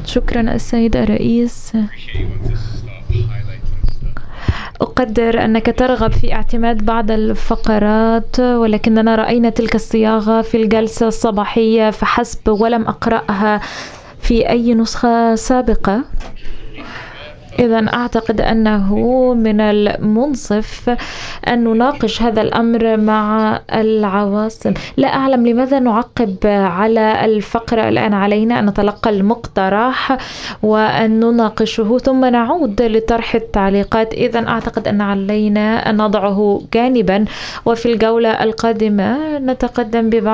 شكرا السيد الرئيس. أقدر أنك ترغب في اعتماد بعض الفقرات، ولكننا رأينا تلك الصياغة في الجلسة الصباحية فحسب ولم أقرأها في أي نسخة سابقة. إذن أعتقد أنه من المنصف أن نناقش هذا الأمر مع العواصم. لا أعلم لماذا نعقب على الفقرة الآن. علينا أن نتلقى المقترح وأن نناقشه ثم نعود لطرح التعليقات. إذن أعتقد أن علينا أن نضعه جانبا، وفي الجولة القادمة نتقدم ببعض